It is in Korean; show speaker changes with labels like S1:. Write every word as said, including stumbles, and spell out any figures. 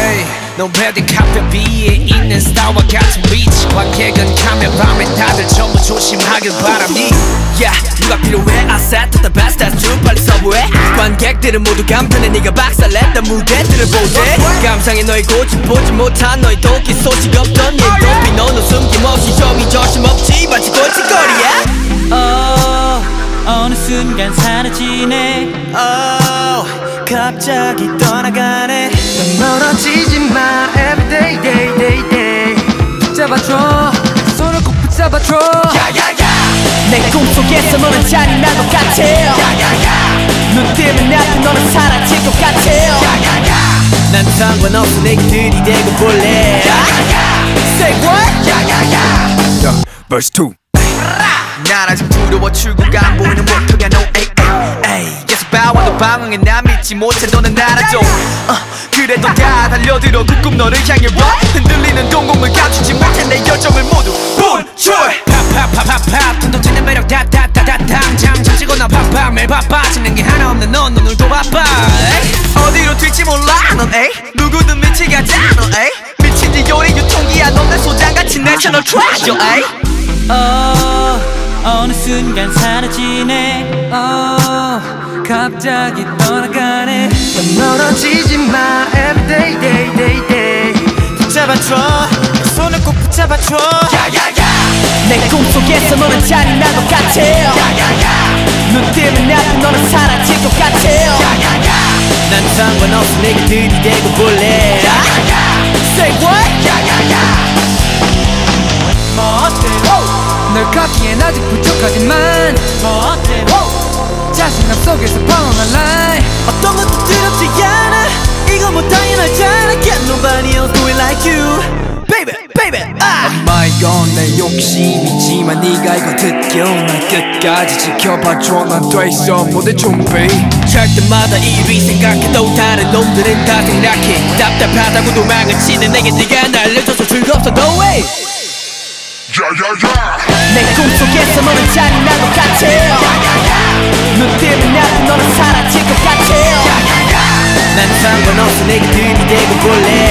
S1: hey, 넌 베디 카페 위에 있는 스타와 같은 위치 관객은 카메라 밤에 다들 전부 조심하길 바라니 yeah, 누가 필요해 I said to the best that's true 빨리 서브해 관객들은 모두 감탄해 네가 박살냈던 무대들을 보대 감상해 너의 고집 보지 못한 너의 도끼 소식 없던 일 도피 너는 숨김없이 종이 조심없지 마치 골칫거리야
S2: oh, 어느 순간 사라지네
S1: oh, 갑자기 떠나가네
S3: 넌 멀어지지 마 everyday day day day 붙잡아줘 손을 꼭 붙잡아줘
S1: 야야야
S2: 내 꿈속에서 너는 잔인한 것 같아
S1: 야야야
S2: 눈 뜨면 나도 너는 사라질 것 같아
S1: 야야야 난 상관없어 내게 들이대고 볼래 야야야
S2: Say what?
S1: 야야야
S4: yeah, verse two
S1: 난 아직 두려워 출구가 안 보이는 목표가 no 에이 에이 계속 봐와도 방황해 난 믿지 못해 너는 알아줘 uh, 그래도 다 달려들어 굳꿈 너를 향해 와 흔들리는 동공을 감추지 못해 내 열정을 모두 분출해 파파파파파 tun동치는 매력 다다다다 당장 잠시거나 바빠 매일 바빠 지는 게 하나 없는 넌 오늘도 바빠 에이. 어디로 튈지 몰라 넌 에이 누구든 미치겠다 넌 에이 미친 지 요리 유통기한 없는 소장같이 내셔널 트레저 에이
S2: oh, 어느 순간 사라지네
S3: oh, 갑자기 떠나가네 넌 멀어지지 마 everyday day day day
S1: 붙잡아줘 손을 꼭 붙잡아줘 야야야
S2: 내 꿈속에서 너는 잔인한 것 같아
S1: 야야야
S2: 눈 뜨면 나도 너는 사라질 것 같아
S1: 야야야 난 상관없어 내게 들이대고 볼래 야야야
S2: Say what?
S1: 야야야
S2: 뭐 어때?
S3: 널 갖기엔 아직 부족하지만
S2: 뭐 어때?
S3: 자신감 속에서 방황한 life
S2: 어떤 것도 두렵지 않아 이건 뭐 당연하잖아 Get nobody else do it like you Baby, baby, ah
S4: 아마 이건 내 욕심이지만 네가 이거 듣겨 날 끝까지 지켜봐줘 난 돼 있어 모든 준비
S1: 잘 때마다 이리 생각해도 다른 놈들은 다 생략해 답답하다고 도망을 치는 내게 네가 날 알려줘서 즐겁어 no way
S4: 야야야
S2: 내 꿈속에서 너는 잔인한 것 같아
S1: 야야야
S2: 눈 뜨면 나도 너는 사라질 것 같아
S1: 야야야 난 상관없어 내게 들이대고 볼래